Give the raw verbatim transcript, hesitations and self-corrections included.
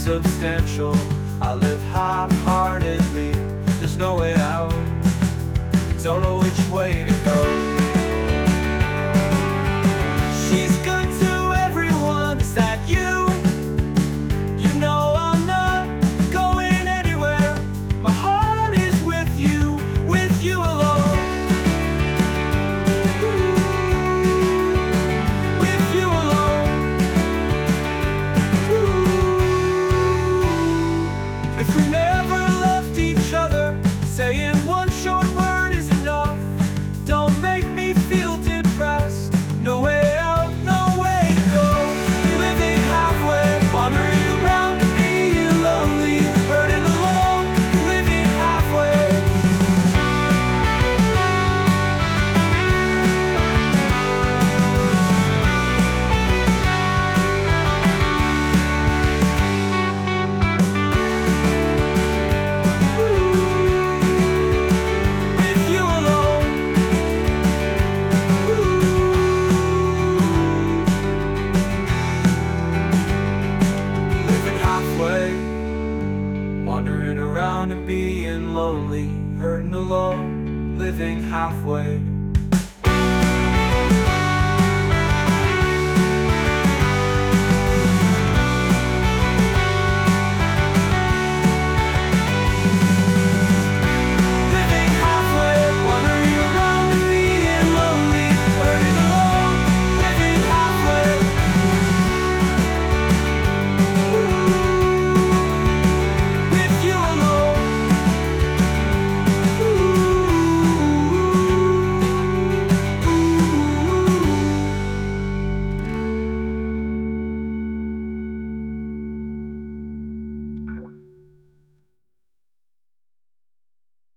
substantial. I live half-heartedly, there's no way out, don't know which way to go. She's good to everyone, is that you? You know I'm not going anywhere. My heart is with you, with you alone. With you alone. If we never left each other, saying one short word is enough. Don't make me feel depressed. No way out, no way to go. Living halfway, wandering around, being lonely, hurting alone. Living halfway. With you alone. Living halfway, wandering around and being lonely, hurting alone. Living halfway.